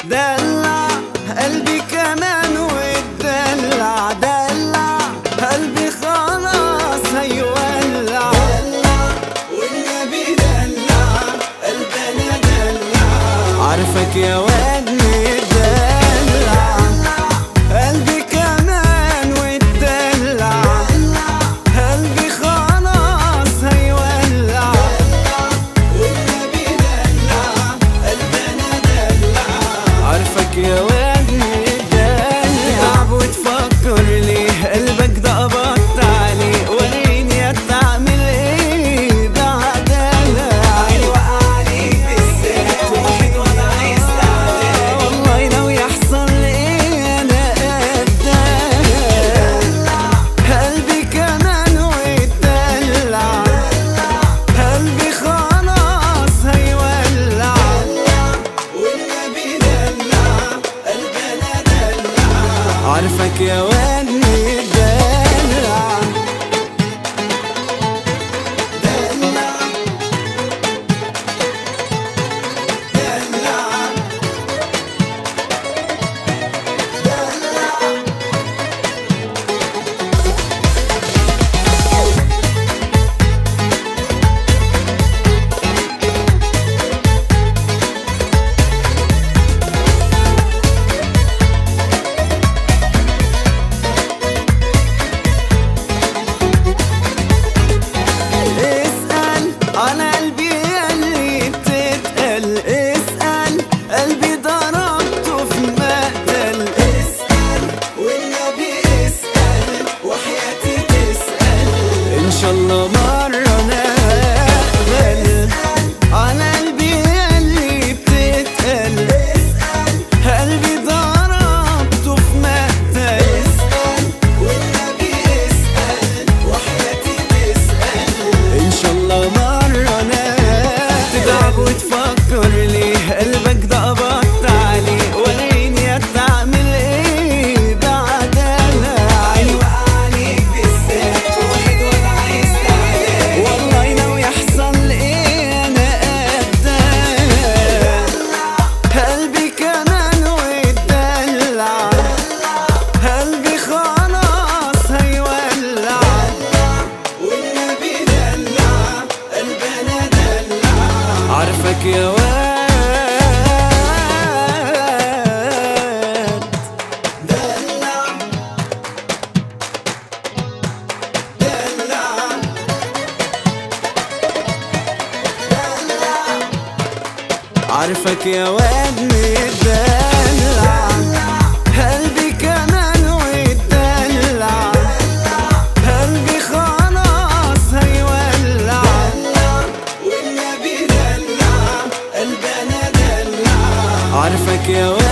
دلع قلبي كمان واتدلع، دلع قلبي خلاص هيولع، دلع والنبي دلع قلبنا دلع. عارفك يا واد مدلع قلبي كمان واتدلع، قلبي خلاص هيولع، والنبي دلع قلبنا دلع. عارفك يا واد مدلع وتفكر ليه قلبك ده قبضت عليه، وريني هتعمل ايه بعدها. هيوقع عليك بالذات واحد وانا عايز تعدل، والله لو يحصل ايه انا قدها. قلبي كمان واتدلع، قلبي خلاص هيولع، والنبي دلع قلبنا دلع. عارفك يا واد مدلع دلع أنا قلبي اللي بتتقل، اسأل قلبي ضربته في مقتل، اسأل والنبي اسأل وحياتي تسأل، إن شاء الله مرة نقبل. أنا قلبي اللي بتتقل، اسأل قلبي ضربته في مقتل، اسأل والنبي اسأل وحياتي تسأل، إن شاء الله تتعب وتفكر ليه قلبك ده قبضت عليه، وريني هتعمل ايه بعدها. هيوقع عليك بالذات واحد وانا عايز تعدل، والله لو يحصل ايه انا قدها. قلبي كمان واتدلع، قلبي خلاص هيولع، والنبي دلع قلبنا دلع. عارفك يا واد دلع دلع دلع. عارفك يا واد مدلع قلبي كمان واتدلع، قلبي خلاص هيولع، والنبي دلع قلبنا دلع. عارفك يا واد